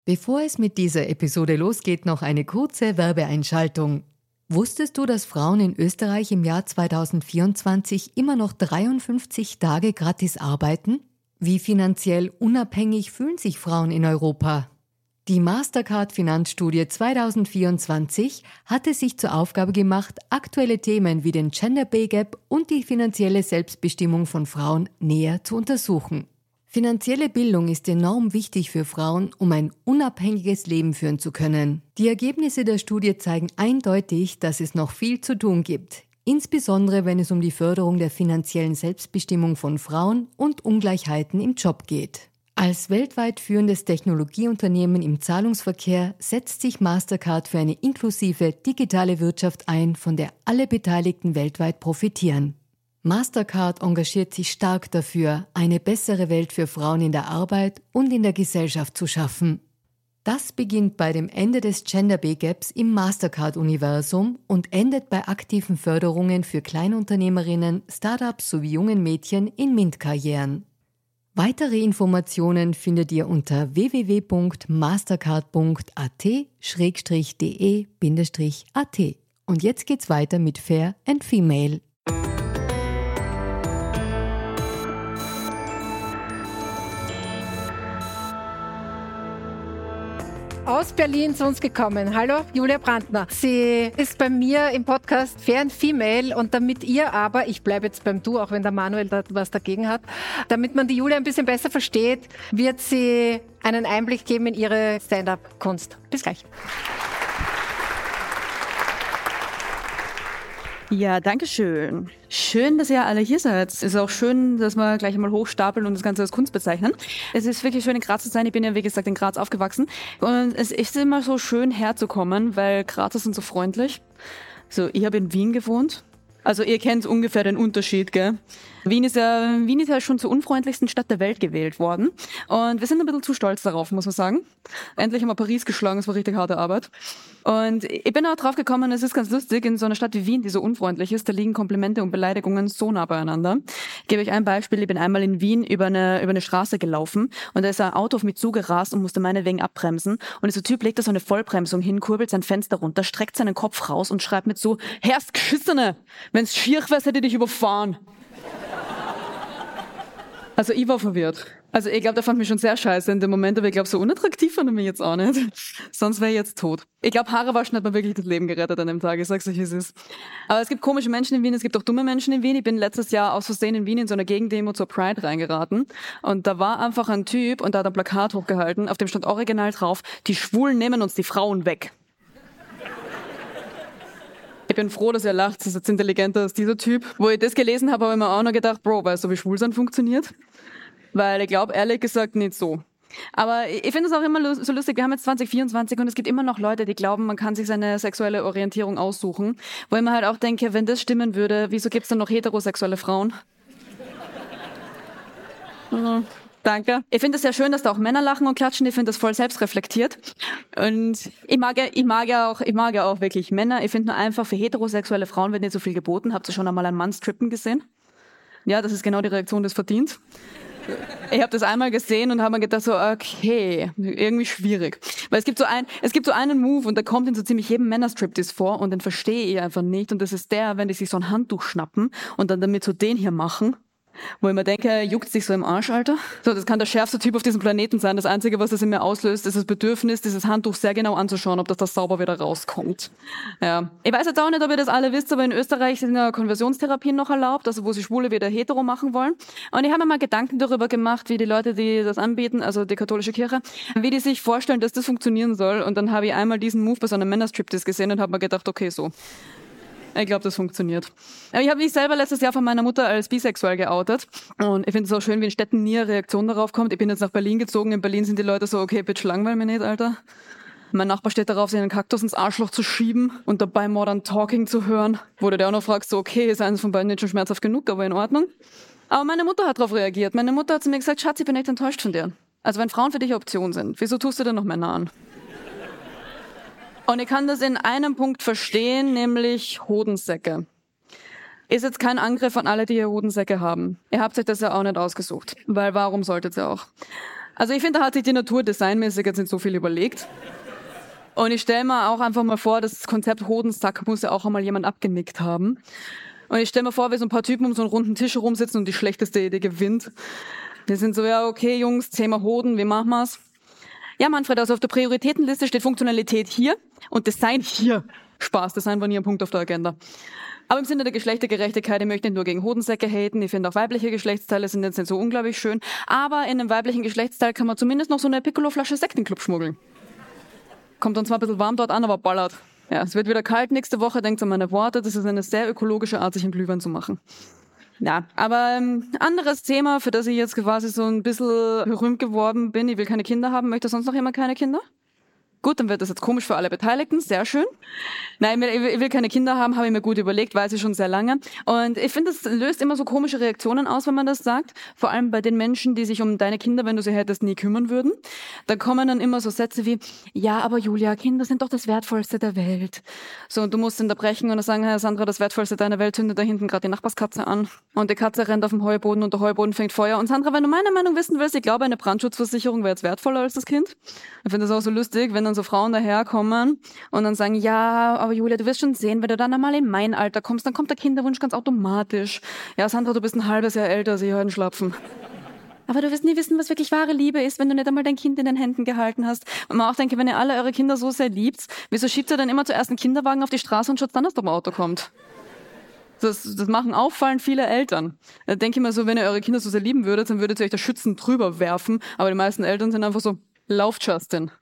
Bevor es mit dieser Episode losgeht, noch eine kurze Werbeeinschaltung. Wusstest du, dass Frauen in Österreich im Jahr 2024 immer noch 53 Tage gratis arbeiten? Wie finanziell unabhängig fühlen sich Frauen in Europa? Die Mastercard Finanzstudie 2024 hatte sich zur Aufgabe gemacht, aktuelle Themen wie den Gender Pay Gap und die finanzielle Selbstbestimmung von Frauen näher zu untersuchen. Finanzielle Bildung ist enorm wichtig für Frauen, um ein unabhängiges Leben führen zu können. Die Ergebnisse der Studie zeigen eindeutig, dass es noch viel zu tun gibt, insbesondere wenn es um die Förderung der finanziellen Selbstbestimmung von Frauen und Ungleichheiten im Job geht. Als weltweit führendes Technologieunternehmen im Zahlungsverkehr setzt sich Mastercard für eine inklusive digitale Wirtschaft ein, von der alle Beteiligten weltweit profitieren. Mastercard engagiert sich stark dafür, eine bessere Welt für Frauen in der Arbeit und in der Gesellschaft zu schaffen. Das beginnt bei dem Ende des Gender Pay Gaps im Mastercard-Universum und endet bei aktiven Förderungen für Kleinunternehmerinnen, Startups sowie jungen Mädchen in MINT-Karrieren. Weitere Informationen findet ihr unter www.mastercard.at/de-at. Und jetzt geht's weiter mit Fair and Female. Aus Berlin zu uns gekommen. Hallo, Julia Brandner. Sie ist bei mir im Podcast Fair and Female und damit ihr aber, ich bleibe jetzt beim Du, auch wenn der Manuel da was dagegen hat, damit man die Julia ein bisschen besser versteht, wird sie einen Einblick geben in ihre Stand-up-Kunst. Bis gleich. Ja, danke schön. Schön, dass ihr alle hier seid. Es ist auch schön, dass wir gleich einmal hochstapeln und das Ganze als Kunst bezeichnen. Es ist wirklich schön, in Graz zu sein. Ich bin ja, wie gesagt, in Graz aufgewachsen. Und es ist immer so schön herzukommen, weil Grazer sind so freundlich. So, ich habe in Wien gewohnt. Also ihr kennt ungefähr den Unterschied, gell? Wien ist ja schon zur unfreundlichsten Stadt der Welt gewählt worden. Und wir sind ein bisschen zu stolz darauf, muss man sagen. Endlich haben wir Paris geschlagen, das war richtig harte Arbeit. Und ich bin auch drauf gekommen, es ist ganz lustig, in so einer Stadt wie Wien, die so unfreundlich ist, da liegen Komplimente und Beleidigungen so nah beieinander. Ich gebe euch ein Beispiel, ich bin einmal in Wien über eine Straße gelaufen und da ist ein Auto auf mich zugerast und musste meinetwegen abbremsen. Und dieser Typ legt da so eine Vollbremsung hin, kurbelt sein Fenster runter, streckt seinen Kopf raus und schreibt mit so, Herrst Geschissene, wenn's schier wär's, hätte ich dich überfahren. Also ich war verwirrt. Also ich glaube, der fand mich schon sehr scheiße in dem Moment, aber ich glaube, so unattraktiv fand er mich jetzt auch nicht. Sonst wäre ich jetzt tot. Ich glaube, Haare waschen hat mir wirklich das Leben gerettet an dem Tag. Ich sag's euch, wie es ist. Aber es gibt komische Menschen in Wien, es gibt auch dumme Menschen in Wien. Ich bin letztes Jahr aus Versehen in Wien in so einer Gegendemo zur Pride reingeraten. Und da war einfach ein Typ und da hat ein Plakat hochgehalten, auf dem stand original drauf, die Schwulen nehmen uns die Frauen weg. Ich bin froh, dass er lacht, das ist jetzt intelligenter als dieser Typ. Wo ich das gelesen habe, habe ich mir auch noch gedacht, Bro, weißt du, wie Schwulsein funktioniert? Weil ich glaube, ehrlich gesagt, nicht so. Aber ich finde es auch immer so lustig, wir haben jetzt 2024 und es gibt immer noch Leute, die glauben, man kann sich seine sexuelle Orientierung aussuchen. Wo ich mir halt auch denke, wenn das stimmen würde, wieso gibt es dann noch heterosexuelle Frauen? Danke. Ich finde es sehr schön, dass da auch Männer lachen und klatschen. Ich finde das voll selbstreflektiert. Und ich mag ja auch wirklich Männer. Ich finde nur einfach, für heterosexuelle Frauen wird nicht so viel geboten. Habt ihr schon einmal einen Mann strippen gesehen? Ja, das ist genau die Reaktion, das verdient. Ich habe das einmal gesehen und habe mir gedacht so, okay, irgendwie schwierig. Weil es gibt so einen Move und der kommt in so ziemlich jedem Männerstriptease vor und den verstehe ich einfach nicht. Und das ist der, wenn die sich so ein Handtuch schnappen und dann damit so den hier machen. Wo ich mir denke, juckt sich so im Arsch, Alter. So, das kann der schärfste Typ auf diesem Planeten sein. Das Einzige, was das in mir auslöst, ist das Bedürfnis, dieses Handtuch sehr genau anzuschauen, ob das da sauber wieder rauskommt. Ja. Ich weiß jetzt auch nicht, ob ihr das alle wisst, aber in Österreich sind ja Konversionstherapien noch erlaubt, also wo sie Schwule wieder hetero machen wollen. Und ich habe mir mal Gedanken darüber gemacht, wie die Leute, die das anbieten, also die katholische Kirche, wie die sich vorstellen, dass das funktionieren soll. Und dann habe ich einmal diesen Move bei so einem Männerstriptease gesehen und habe mir gedacht, okay, so. Ich glaube, das funktioniert. Ich habe mich selber letztes Jahr von meiner Mutter als bisexuell geoutet. Und ich finde es auch schön, wie in Städten nie eine Reaktion darauf kommt. Ich bin jetzt nach Berlin gezogen. In Berlin sind die Leute so, okay, bitch, langweil mich nicht, Alter. Mein Nachbar steht darauf, sich einen Kaktus ins Arschloch zu schieben und dabei Modern Talking zu hören. Wo du dir auch noch fragst, so, okay, ist eines von beiden nicht schon schmerzhaft genug, aber in Ordnung. Aber meine Mutter hat darauf reagiert. Meine Mutter hat zu mir gesagt, Schatz, ich bin echt enttäuscht von dir. Also wenn Frauen für dich eine Option sind, wieso tust du denn noch Männer an? Und ich kann das in einem Punkt verstehen, nämlich Hodensäcke. Ist jetzt kein Angriff an alle, die hier Hodensäcke haben. Ihr habt euch das ja auch nicht ausgesucht, weil warum solltet ihr auch? Also ich finde, da hat sich die Natur designmäßig jetzt nicht so viel überlegt. Und ich stelle mir auch einfach mal vor, das Konzept Hodensack muss ja auch einmal jemand abgenickt haben. Und ich stelle mir vor, wie so ein paar Typen um so einen runden Tisch herumsitzen und die schlechteste Idee gewinnt. Wir sind so, ja okay Jungs, Thema Hoden, wie machen wir's? Ja Manfred, also auf der Prioritätenliste steht Funktionalität hier und Design hier. Spaß, Design war nie ein Punkt auf der Agenda. Aber im Sinne der Geschlechtergerechtigkeit, ich möchte nicht nur gegen Hodensäcke haten, ich finde auch weibliche Geschlechtsteile sind jetzt nicht so unglaublich schön, aber in einem weiblichen Geschlechtsteil kann man zumindest noch so eine Piccolo-Flasche Sekt in den Club schmuggeln. Kommt dann zwar ein bisschen warm dort an, aber ballert. Ja, es wird wieder kalt nächste Woche, denkt an meine Worte, das ist eine sehr ökologische Art, sich einen Glühwein zu machen. Ja, aber anderes Thema, für das ich jetzt quasi so ein bisschen berühmt geworden bin, ich will keine Kinder haben, möchte sonst noch jemand keine Kinder? Gut, dann wird das jetzt komisch für alle Beteiligten, sehr schön. Nein, ich will keine Kinder haben, habe ich mir gut überlegt, weiß ich schon sehr lange. Und ich finde, das löst immer so komische Reaktionen aus, wenn man das sagt. Vor allem bei den Menschen, die sich um deine Kinder, wenn du sie hättest, nie kümmern würden. Da kommen dann immer so Sätze wie, ja, aber Julia, Kinder sind doch das Wertvollste der Welt. So, und du musst unterbrechen und dann sagen, Herr Sandra, das Wertvollste deiner Welt zündet da hinten gerade die Nachbarskatze an. Und die Katze rennt auf dem Heuboden und der Heuboden fängt Feuer. Und Sandra, wenn du meine Meinung wissen willst, ich glaube, eine Brandschutzversicherung wäre jetzt wertvoller als das Kind. Ich finde das auch so lustig, wenn dann so Frauen daherkommen und dann sagen, ja, aber Julia, du wirst schon sehen, wenn du dann einmal in mein Alter kommst, dann kommt der Kinderwunsch ganz automatisch. Ja, Sandra, du bist ein halbes Jahr älter, sie hören schlapfen. Aber du wirst nie wissen, was wirklich wahre Liebe ist, wenn du nicht einmal dein Kind in den Händen gehalten hast. Und man auch denke, wenn ihr alle eure Kinder so sehr liebt, wieso schiebt ihr dann immer zuerst einen Kinderwagen auf die Straße und schaut dann, dass der Auto kommt? Das machen auffallend viele Eltern. Da denke ich mir so, wenn ihr eure Kinder so sehr lieben würdet, dann würdet ihr euch da schützend drüber werfen. Aber die meisten Eltern sind einfach so, lauft, Justin.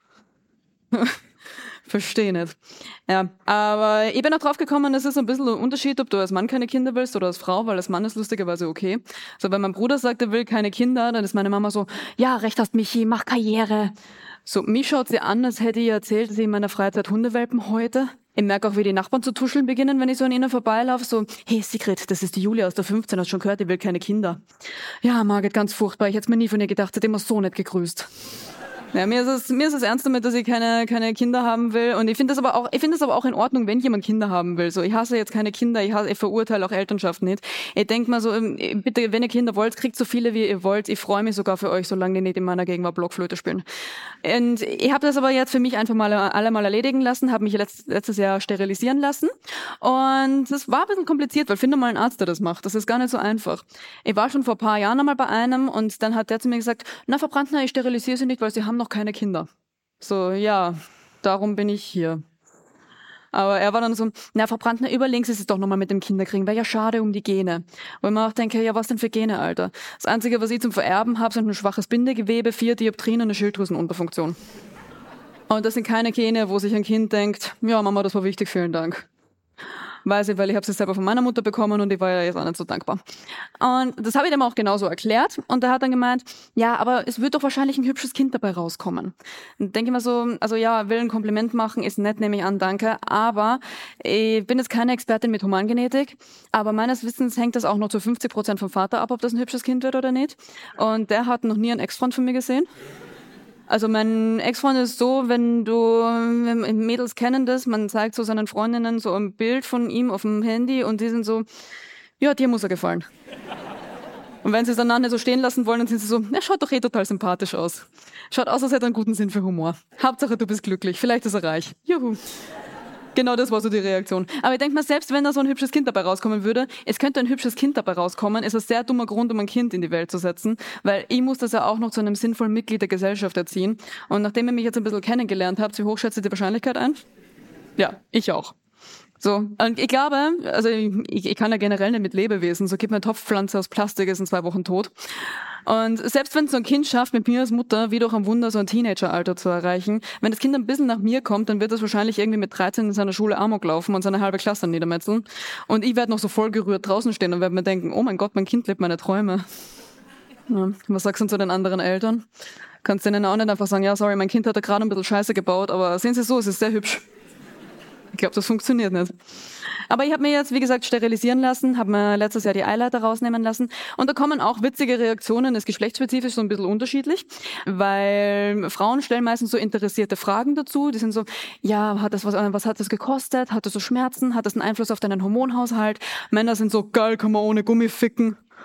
Verstehe nicht. Ja, aber ich bin auch drauf gekommen, es ist ein bisschen ein Unterschied, ob du als Mann keine Kinder willst oder als Frau, weil als Mann ist lustigerweise okay. So, wenn mein Bruder sagt, er will keine Kinder, dann ist meine Mama so, ja, recht hast Michi, mach Karriere. So, mich schaut sie an, als hätte ich erzählt, dass ich in meiner Freizeit Hundewelpen heute. Ich merke auch, wie die Nachbarn zu tuscheln beginnen, wenn ich so an ihnen vorbeilaufe. So, hey Sigrid, das ist die Julia aus der 15, hast schon gehört, die will keine Kinder. Ja, Margit, ganz furchtbar, ich hätte mir nie von ihr gedacht, sie hat immer so nett gegrüßt. Ja, mir ist es ernst damit, dass ich keine Kinder haben will. Und ich finde das aber auch in Ordnung, wenn jemand Kinder haben will. So, ich hasse jetzt keine Kinder, ich verurteile auch Elternschaft nicht. Ich denke mal so, bitte, wenn ihr Kinder wollt, kriegt so viele, wie ihr wollt. Ich freue mich sogar für euch, solange die nicht in meiner Gegenwart Blockflöte spielen. Und ich habe das aber jetzt für mich einfach mal alle mal erledigen lassen, habe mich letztes Jahr sterilisieren lassen. Und das war ein bisschen kompliziert, weil finde mal einen Arzt, der das macht. Das ist gar nicht so einfach. Ich war schon vor ein paar Jahren einmal bei einem und dann hat der zu mir gesagt, na, Frau Brandner, ich sterilisiere Sie nicht, weil Sie haben noch keine Kinder. So, ja, darum bin ich hier. Aber er war dann so, na, Frau Brandner, überlegen Sie es doch nochmal mit dem Kinderkriegen, wäre ja schade um die Gene. Wo ich mir auch denke, ja, was denn für Gene, Alter? Das Einzige, was ich zum Vererben habe, sind ein schwaches Bindegewebe, 4 Dioptrien und eine Schilddrüsenunterfunktion. Und das sind keine Gene, wo sich ein Kind denkt, ja, Mama, das war wichtig, vielen Dank. Weiß ich, weil ich habe sie selber von meiner Mutter bekommen und ich war ja jetzt auch nicht so dankbar. Und das habe ich dem auch genauso erklärt und er hat dann gemeint, ja, aber es wird doch wahrscheinlich ein hübsches Kind dabei rauskommen. Und denke ich mir so, also ja, will ein Kompliment machen, ist nett, nehme ich an, danke, aber ich bin jetzt keine Expertin mit Humangenetik, aber meines Wissens hängt das auch noch zu 50% vom Vater ab, ob das ein hübsches Kind wird oder nicht. Und der hat noch nie einen Ex-Freund von mir gesehen. Also mein Ex-Freund ist so, Mädels kennen das, man zeigt so seinen Freundinnen so ein Bild von ihm auf dem Handy und die sind so, ja, dir muss er gefallen. Und wenn sie es dann nicht so stehen lassen wollen, dann sind sie so, er schaut doch total sympathisch aus. Schaut aus, als hätte er einen guten Sinn für Humor. Hauptsache, du bist glücklich, vielleicht ist er reich. Juhu. Genau das war so die Reaktion. Aber ich denke mal, selbst wenn da so ein hübsches Kind dabei rauskommen würde, es könnte ein hübsches Kind dabei rauskommen, ist ein sehr dummer Grund, um ein Kind in die Welt zu setzen, weil ich muss das ja auch noch zu einem sinnvollen Mitglied der Gesellschaft erziehen. Und nachdem ihr mich jetzt ein bisschen kennengelernt habt, wie hoch schätzt ihr die Wahrscheinlichkeit ein? Ja, ich auch. So, und ich glaube, also ich kann ja generell nicht mit Lebewesen, so gib mir eine Topfpflanze aus Plastik, ist in 2 Wochen tot. Und selbst wenn so ein Kind schafft, mit mir als Mutter wie durch ein Wunder so ein Teenageralter zu erreichen, wenn das Kind ein bisschen nach mir kommt, dann wird es wahrscheinlich irgendwie mit 13 in seiner Schule Amok laufen und seine halbe Klasse niedermetzeln. Und ich werde noch so voll gerührt draußen stehen und werde mir denken, oh mein Gott, mein Kind lebt meine Träume. Ja, was sagst du zu den anderen Eltern? Kannst denen auch nicht einfach sagen, ja, sorry, mein Kind hat da gerade ein bisschen Scheiße gebaut, aber sehen Sie so, es ist sehr hübsch. Ich glaube, das funktioniert nicht. Aber ich habe mir jetzt, wie gesagt, sterilisieren lassen, habe mir letztes Jahr die Eileiter rausnehmen lassen und da kommen auch witzige Reaktionen, ist geschlechtsspezifisch so ein bisschen unterschiedlich, weil Frauen stellen meistens so interessierte Fragen dazu, die sind so, ja, was hat das gekostet, hat das so Schmerzen, hat das einen Einfluss auf deinen Hormonhaushalt? Männer sind so, geil, kann man ohne Gummi ficken.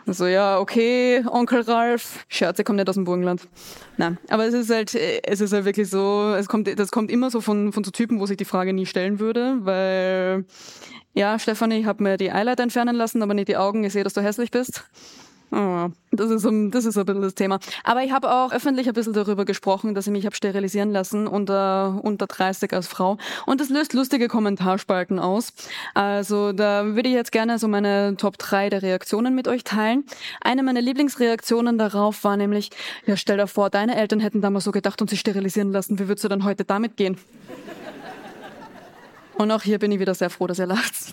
Also ja, okay, Onkel Ralf, Scherze kommen nicht aus dem Burgenland. Nein, aber es ist halt wirklich so, das kommt immer so von so Typen, wo sich die Frage nie stellen würde, weil, ja, Stefanie, ich habe mir die Eyeliner entfernen lassen, aber nicht die Augen, ich sehe, dass du hässlich bist. Oh, das ist ein bisschen das Thema. Aber ich habe auch öffentlich ein bisschen darüber gesprochen, dass ich mich habe sterilisieren lassen unter 30 als Frau. Und das löst lustige Kommentarspalten aus. Also da würde ich jetzt gerne so meine Top 3 der Reaktionen mit euch teilen. Eine meiner Lieblingsreaktionen darauf war nämlich, ja, stell dir vor, deine Eltern hätten damals so gedacht und sich sterilisieren lassen. Wie würdest du dann heute damit gehen? Und auch hier bin ich wieder sehr froh, dass ihr lacht.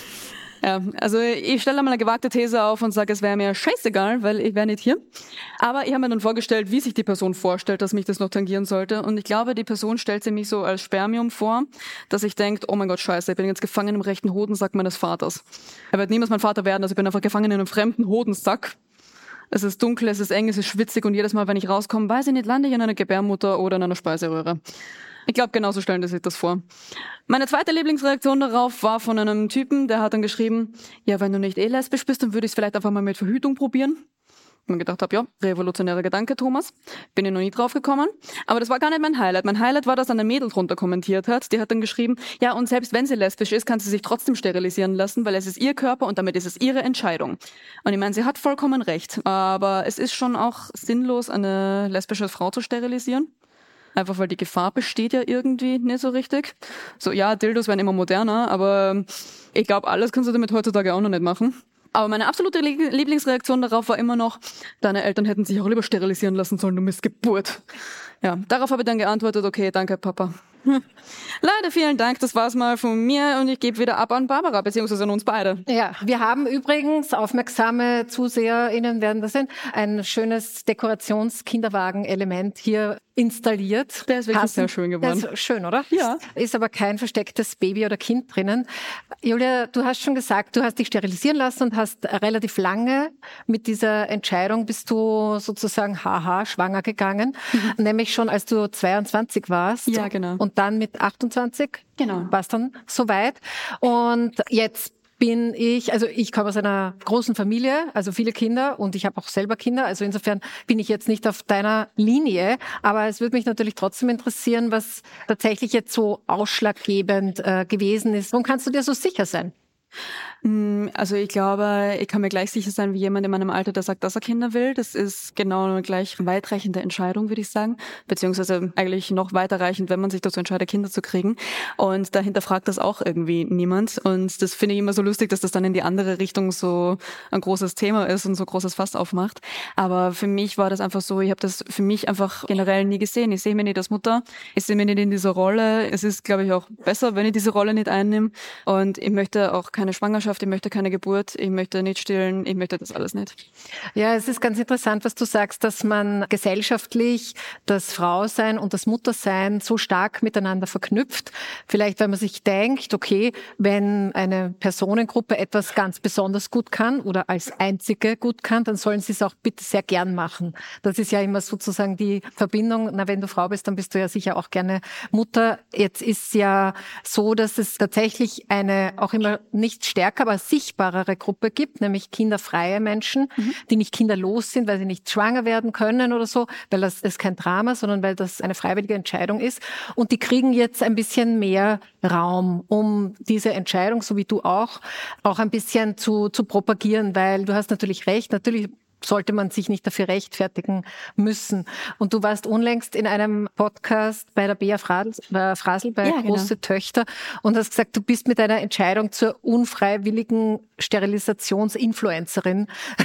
Ja, also ich stelle mal eine gewagte These auf und sage, es wäre mir scheißegal, weil ich wäre nicht hier. Aber ich habe mir dann vorgestellt, wie sich die Person vorstellt, dass mich das noch tangieren sollte. Und ich glaube, die Person stellt sich mich so als Spermium vor, dass ich denke, oh mein Gott, scheiße, ich bin jetzt gefangen im rechten Hodensack meines Vaters. Er wird niemals mein Vater werden, also ich bin einfach gefangen in einem fremden Hodensack. Es ist dunkel, es ist eng, es ist schwitzig und jedes Mal, wenn ich rauskomme, weiß ich nicht, lande ich in einer Gebärmutter oder in einer Speiseröhre. Ich glaube, genauso stellen die sich das vor. Meine zweite Lieblingsreaktion darauf war von einem Typen, der hat dann geschrieben, ja, wenn du nicht lesbisch bist, dann würde ich es vielleicht einfach mal mit Verhütung probieren. Und ich gedacht habe, ja, revolutionärer Gedanke, Thomas. Bin ich noch nie drauf gekommen. Aber das war gar nicht mein Highlight. Mein Highlight war, dass ein Mädel drunter kommentiert hat. Die hat dann geschrieben, ja, und selbst wenn sie lesbisch ist, kann sie sich trotzdem sterilisieren lassen, weil es ist ihr Körper und damit ist es ihre Entscheidung. Und ich meine, sie hat vollkommen recht. Aber es ist schon auch sinnlos, eine lesbische Frau zu sterilisieren. Einfach weil die Gefahr besteht ja irgendwie nicht so richtig. So, ja, Dildos werden immer moderner, aber ich glaube, alles kannst du damit heutzutage auch noch nicht machen. Aber meine absolute Lieblingsreaktion darauf war immer noch, deine Eltern hätten sich auch lieber sterilisieren lassen sollen, du Missgeburt. Ja, darauf habe ich dann geantwortet, okay, danke, Papa. Leider, vielen Dank, das war's mal von mir und ich gebe wieder ab an Barbara, beziehungsweise an uns beide. Ja, wir haben übrigens, aufmerksame ZuseherInnen werden das sehen, ein schönes Dekorations-Kinderwagen-Element hier installiert. Der ist wirklich sehr schön geworden. Der ist schön, oder? Ja. Ist aber kein verstecktes Baby oder Kind drinnen. Julia, du hast schon gesagt, du hast dich sterilisieren lassen und hast relativ lange mit dieser Entscheidung bist du sozusagen schwanger gegangen. Nämlich schon als du 22 warst. Ja, genau. Und dann mit 28 Genau. warst dann soweit. Und jetzt ich komme aus einer großen Familie, also viele Kinder und ich habe auch selber Kinder, also insofern bin ich jetzt nicht auf deiner Linie, aber es würde mich natürlich trotzdem interessieren, was tatsächlich jetzt so ausschlaggebend gewesen ist. Warum kannst du dir so sicher sein? Also ich glaube, ich kann mir gleich sicher sein wie jemand in meinem Alter, der sagt, dass er Kinder will. Das ist genau eine gleich weitreichende Entscheidung, würde ich sagen. Beziehungsweise eigentlich noch weiterreichend, wenn man sich dazu entscheidet, Kinder zu kriegen. Und dahinter fragt das auch irgendwie niemand. Und das finde ich immer so lustig, dass das dann in die andere Richtung so ein großes Thema ist und so großes Fass aufmacht. Aber für mich war das einfach so, ich habe das für mich einfach generell nie gesehen. Ich sehe mich nicht als Mutter, ich sehe mich nicht in dieser Rolle. Es ist, glaube ich, auch besser, wenn ich diese Rolle nicht einnehme. Und ich möchte auch keine Schwangerschaft, ich möchte keine Geburt, ich möchte nicht stillen, ich möchte das alles nicht. Ja, es ist ganz interessant, was du sagst, dass man gesellschaftlich das Frausein und das Muttersein so stark miteinander verknüpft. Vielleicht, weil man sich denkt, okay, wenn eine Personengruppe etwas ganz besonders gut kann oder als einzige gut kann, dann sollen sie es auch bitte sehr gern machen. Das ist ja immer sozusagen die Verbindung. Na, wenn du Frau bist, dann bist du ja sicher auch gerne Mutter. Jetzt ist ja so, dass es tatsächlich eine auch immer nicht stärker, aber sichtbarere Gruppe gibt, nämlich kinderfreie Menschen, die nicht kinderlos sind, weil sie nicht schwanger werden können oder so, weil das ist kein Drama, sondern weil das eine freiwillige Entscheidung ist. Und die kriegen jetzt ein bisschen mehr Raum, um diese Entscheidung, so wie du auch ein bisschen zu propagieren, weil du hast natürlich recht, natürlich sollte man sich nicht dafür rechtfertigen müssen. Und du warst unlängst in einem Podcast bei der Bea Frasel bei Große Töchter und hast gesagt, du bist mit deiner Entscheidung zur unfreiwilligen Sterilisationsinfluencerin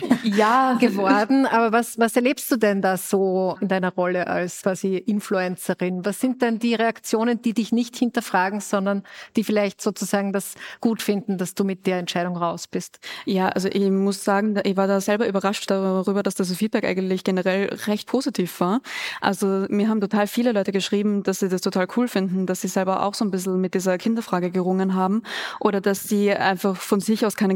geworden. Aber was erlebst du denn da so in deiner Rolle als quasi Influencerin? Was sind denn die Reaktionen, die dich nicht hinterfragen, sondern die vielleicht sozusagen das gut finden, dass du mit der Entscheidung raus bist? Ja, also ich muss sagen, ich war da selber überrascht darüber, dass das Feedback eigentlich generell recht positiv war. Also mir haben total viele Leute geschrieben, dass sie das total cool finden, dass sie selber auch so ein bisschen mit dieser Kinderfrage gerungen haben oder dass sie einfach von sich aus keinen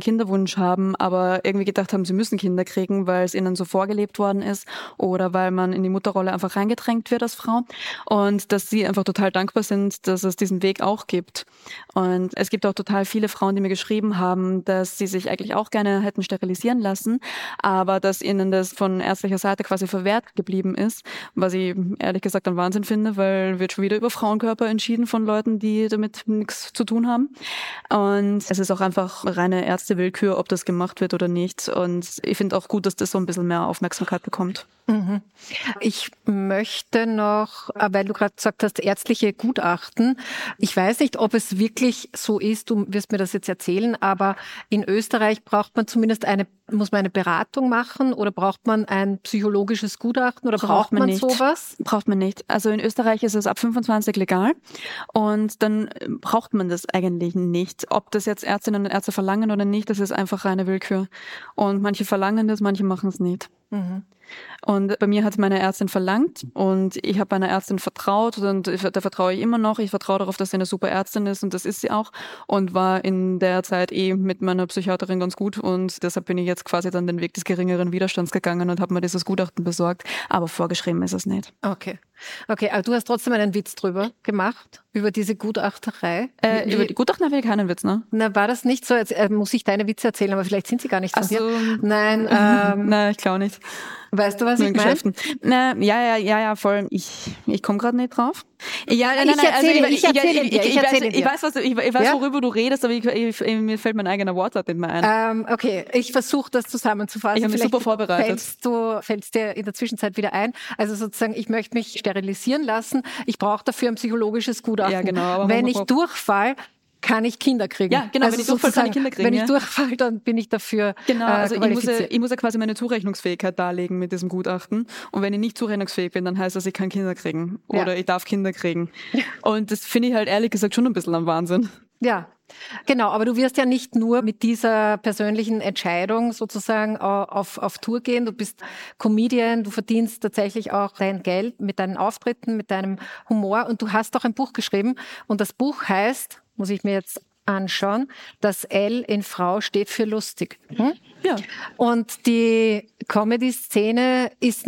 Kinderwunsch haben, aber irgendwie gedacht haben, sie müssen Kinder kriegen, weil es ihnen so vorgelebt worden ist oder weil man in die Mutterrolle einfach reingedrängt wird als Frau und dass sie einfach total dankbar sind, dass es diesen Weg auch gibt. Und es gibt auch total viele Frauen, die mir geschrieben haben, dass sie sich eigentlich auch gerne hätten sterilisieren lassen, aber dass ihnen das von ärztlicher Seite quasi verwehrt geblieben ist, was ich ehrlich gesagt einen Wahnsinn finde, weil wird schon wieder über Frauenkörper entschieden von Leuten, die damit nichts zu tun haben. Und es ist auch einfach reine Ärztewillkür, ob das gemacht wird oder nicht. Und ich finde auch gut, dass das so ein bisschen mehr Aufmerksamkeit bekommt. Mhm. Ich möchte noch, weil du gerade gesagt hast, ärztliche Gutachten. Ich weiß nicht, ob es wirklich so ist, du wirst mir das jetzt erzählen, aber in Österreich braucht man zumindest muss man eine Beratung machen oder braucht man ein psychologisches Gutachten oder braucht man nicht. Sowas? Braucht man nicht. Also in Österreich ist es ab 25 legal und dann braucht man das eigentlich nicht. Ob das jetzt Ärztinnen und Ärzte verlangen oder nicht, das ist einfach reine Willkür. Und manche verlangen das, manche machen es nicht. Mhm. Und bei mir hat meine Ärztin verlangt und ich habe einer Ärztin vertraut und da vertraue ich immer noch. Ich vertraue darauf, dass sie eine super Ärztin ist und das ist sie auch und war in der Zeit mit meiner Psychiaterin ganz gut und deshalb bin ich jetzt quasi dann den Weg des geringeren Widerstands gegangen und habe mir dieses Gutachten besorgt, aber vorgeschrieben ist es nicht. Okay, aber du hast trotzdem einen Witz drüber gemacht, über diese Gutachterei. Über die Gutachten habe ich keinen Witz, ne? Na, war das nicht so? Jetzt muss ich deine Witze erzählen, aber vielleicht sind sie gar nicht von dir. Nein. Nein, ich glaube nicht. Weißt du, was ich meine? Ja, voll. Ich komme gerade nicht drauf. Ich weiß, worüber du redest, aber mir fällt mein eigener Wortlaut nicht mehr ein. Okay, ich versuche das zusammenzufassen. Ich habe mich super vorbereitet. Fällst dir in der Zwischenzeit wieder ein. Also sozusagen, ich möchte mich sterilisieren lassen. Ich brauche dafür ein psychologisches Gutachten. Ja, genau. Aber wenn ich durchfall, kann ich Kinder kriegen. Ja, genau, wenn ich durchfall, kann ich Kinder kriegen. Wenn ich durchfall, dann bin ich dafür ich muss ja quasi meine Zurechnungsfähigkeit darlegen mit diesem Gutachten. Und wenn ich nicht zurechnungsfähig bin, dann heißt das, ich kann Kinder kriegen. Oder ich darf Kinder kriegen. Und das finde ich halt ehrlich gesagt schon ein bisschen am Wahnsinn. Ja, genau. Aber du wirst ja nicht nur mit dieser persönlichen Entscheidung sozusagen auf Tour gehen. Du bist Comedian, du verdienst tatsächlich auch dein Geld mit deinen Auftritten, mit deinem Humor. Und du hast auch ein Buch geschrieben. Und das Buch heißt, muss ich mir jetzt anschauen, das L in Frau steht für lustig. Ja. Und die Comedy-Szene ist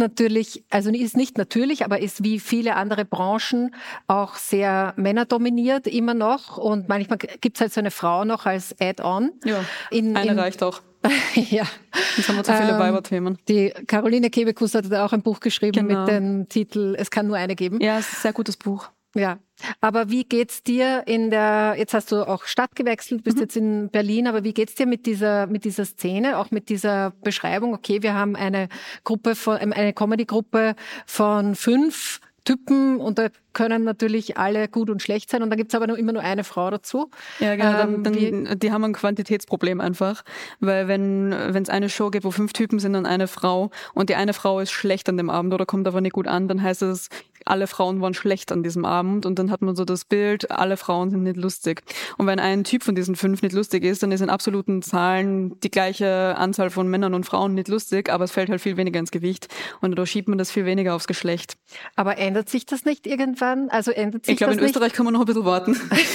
nicht natürlich, aber ist wie viele andere Branchen auch sehr männerdominiert immer noch. Und manchmal gibt's halt so eine Frau noch als Add-on. Ja, reicht auch. Ja. Jetzt haben wir zu viele Weiberthemen. Die Caroline Kebekus hat auch ein Buch geschrieben mit dem Titel Es kann nur eine geben. Ja, es ist ein sehr gutes Buch. Ja, aber wie geht's dir jetzt hast du auch Stadt gewechselt, bist jetzt in Berlin, aber wie geht's dir mit dieser Szene, auch mit dieser Beschreibung, okay, wir haben eine Comedy-Gruppe von 5 Typen und da können natürlich alle gut und schlecht sein und dann gibt's aber immer nur eine Frau dazu. Ja, genau, die haben ein Quantitätsproblem einfach, weil wenn es eine Show gibt, wo 5 Typen sind und eine Frau und die eine Frau ist schlecht an dem Abend oder kommt aber nicht gut an, dann heißt es, alle Frauen waren schlecht an diesem Abend und dann hat man so das Bild, alle Frauen sind nicht lustig. Und wenn ein Typ von diesen 5 nicht lustig ist, dann ist in absoluten Zahlen die gleiche Anzahl von Männern und Frauen nicht lustig, aber es fällt halt viel weniger ins Gewicht und da schiebt man das viel weniger aufs Geschlecht. Aber ändert sich das nicht irgendwann? Also ändert sich ich glaube, in Österreich kann man noch ein bisschen warten.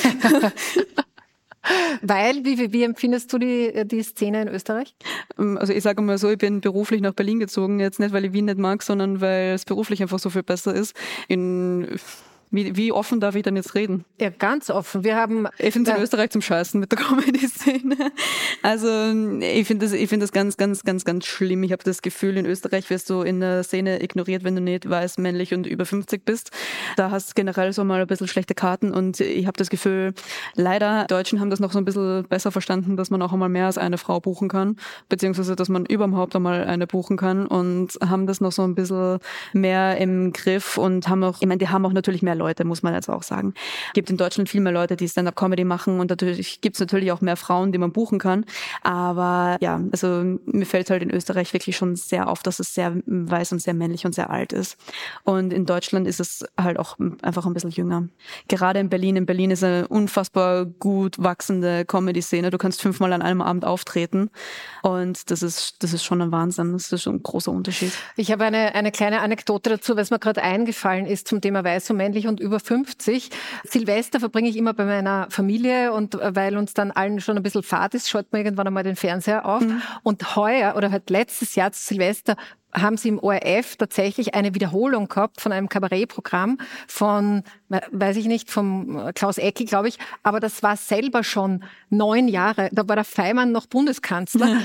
Weil, wie empfindest du die Szene in Österreich? Also ich sage mal so, ich bin beruflich nach Berlin gezogen, jetzt nicht, weil ich Wien nicht mag, sondern weil es beruflich einfach so viel besser ist. Wie offen darf ich denn jetzt reden? Ja, ganz offen. Ich finde es in Österreich zum Scheißen mit der Comedy-Szene. Also ich finde das ganz, ganz, ganz, ganz schlimm. Ich habe das Gefühl, in Österreich wirst du in der Szene ignoriert, wenn du nicht weiß, männlich und über 50 bist. Da hast du generell so mal ein bisschen schlechte Karten und ich habe das Gefühl, leider, Deutschen haben das noch so ein bisschen besser verstanden, dass man auch einmal mehr als eine Frau buchen kann, beziehungsweise dass man überhaupt einmal eine buchen kann und haben das noch so ein bisschen mehr im Griff und die haben auch natürlich mehr Leute, muss man jetzt auch sagen. Es gibt in Deutschland viel mehr Leute, die Stand-up-Comedy machen und natürlich gibt es natürlich auch mehr Frauen, die man buchen kann. Aber ja, also mir fällt halt in Österreich wirklich schon sehr auf, dass es sehr weiß und sehr männlich und sehr alt ist. Und in Deutschland ist es halt auch einfach ein bisschen jünger. Gerade in Berlin. In Berlin ist eine unfassbar gut wachsende Comedy-Szene. Du kannst 5-mal an einem Abend auftreten und das ist schon ein Wahnsinn. Das ist schon ein großer Unterschied. Ich habe eine kleine Anekdote dazu, was mir gerade eingefallen ist zum Thema weiß und männlich und und über 50. Silvester verbringe ich immer bei meiner Familie und weil uns dann allen schon ein bisschen fad ist, schaut man irgendwann einmal den Fernseher auf. Und heuer oder halt letztes Jahr zu Silvester haben sie im ORF tatsächlich eine Wiederholung gehabt von einem Kabarettprogramm von, weiß ich nicht, vom Klaus Eckel, glaube ich, aber das war selber schon 9 Jahre. Da war der Feimann noch Bundeskanzler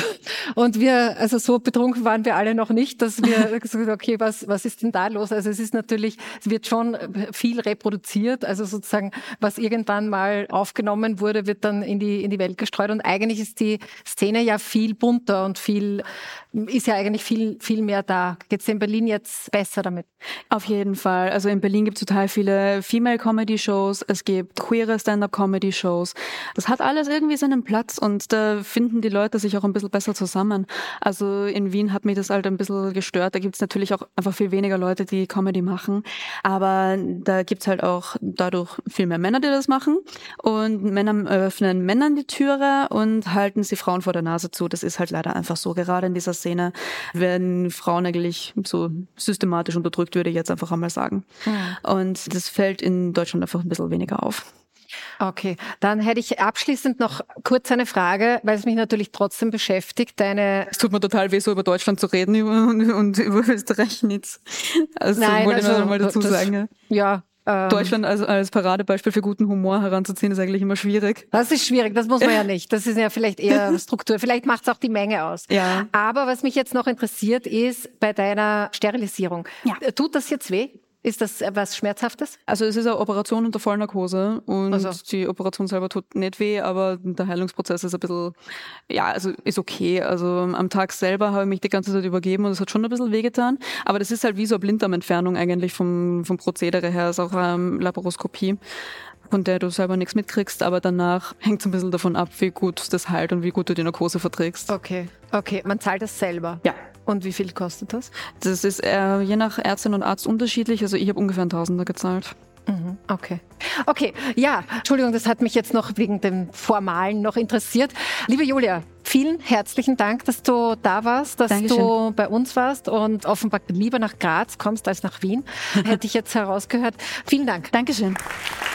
und wir, also so betrunken waren wir alle noch nicht, dass wir gesagt haben, okay, was ist denn da los? Also es ist natürlich, es wird schon viel reproduziert, also sozusagen, was irgendwann mal aufgenommen wurde, wird dann in die Welt gestreut und eigentlich ist die Szene ja viel bunter und ist ja eigentlich viel mehr da. Geht's dir in Berlin jetzt besser damit? Auf jeden Fall. Also in Berlin gibt es total viele Female-Comedy-Shows, es gibt queere Stand-up-Comedy-Shows. Das hat alles irgendwie seinen Platz und da finden die Leute sich auch ein bisschen besser zusammen. Also in Wien hat mich das halt ein bisschen gestört. Da gibt's natürlich auch einfach viel weniger Leute, die Comedy machen. Aber da gibt's halt auch dadurch viel mehr Männer, die das machen. Und Männer öffnen Männern die Türe und halten sie Frauen vor der Nase zu. Das ist halt leider einfach so. Gerade in dieser Szene werden Frauen eigentlich so systematisch unterdrückt, würde ich jetzt einfach einmal sagen. Und das fällt in Deutschland einfach ein bisschen weniger auf. Okay, dann hätte ich abschließend noch kurz eine Frage, weil es mich natürlich trotzdem beschäftigt. Es tut mir total weh, so über Deutschland zu reden und über Österreich nichts. Also nein, wollte ich mal dazu sagen. Ja. Deutschland als Paradebeispiel für guten Humor heranzuziehen, ist eigentlich immer schwierig. Das ist schwierig, das muss man ja nicht. Das ist ja vielleicht eher Struktur. Vielleicht macht es auch die Menge aus. Ja. Aber was mich jetzt noch interessiert, ist bei deiner Sterilisierung. Ja. Tut das jetzt weh? Ist das was Schmerzhaftes? Also es ist eine Operation unter Vollnarkose und die Operation selber tut nicht weh, aber der Heilungsprozess ist ein bisschen, also ist okay. Also am Tag selber habe ich mich die ganze Zeit übergeben und es hat schon ein bisschen wehgetan. Aber das ist halt wie so eine Blinddarmentfernung eigentlich vom Prozedere her. Es ist auch Laparoskopie, von der du selber nichts mitkriegst, aber danach hängt es ein bisschen davon ab, wie gut das heilt und wie gut du die Narkose verträgst. Okay. Man zahlt das selber? Ja. Und wie viel kostet das? Das ist je nach Ärztin und Arzt unterschiedlich. Also ich habe ungefähr 1.000er gezahlt. Okay, ja, Entschuldigung, das hat mich jetzt noch wegen dem Formalen noch interessiert. Liebe Julia, vielen herzlichen Dank, dass du da warst, dass Dankeschön. Du bei uns warst und offenbar lieber nach Graz kommst als nach Wien, hätte ich jetzt herausgehört. Vielen Dank. Dankeschön.